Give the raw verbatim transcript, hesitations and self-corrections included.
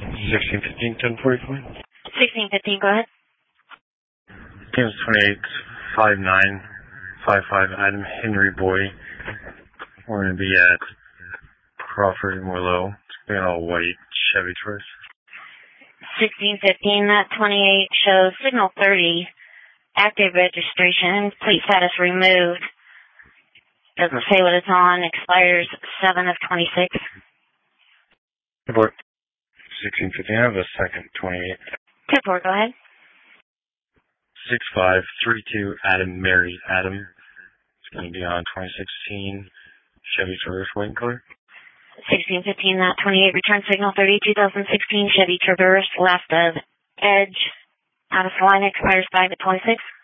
sixteen fifteen, ten forty-four. sixteen fifteen, go ahead. James twenty-eight, five nine, five five, Adam Henry Boy. We're going to be at Crawford and Merlot. It's going to be an all-white Chevy Taurus. sixteen fifteen, that twenty-eight shows signal thirty, active registration, plate status removed. Doesn't say what it's on, expires seven of twenty-six. Report. sixteen fifteen, I have a second twenty-eight. Report, go ahead. six five three two, Adam Mary Adam. It's going to be on twenty sixteen Chevy Traverse, white in color. sixteen fifteen, that twenty-eight, return signal thirty, twenty sixteen Chevy Traverse, left of edge, out of line, expires five at twenty-six.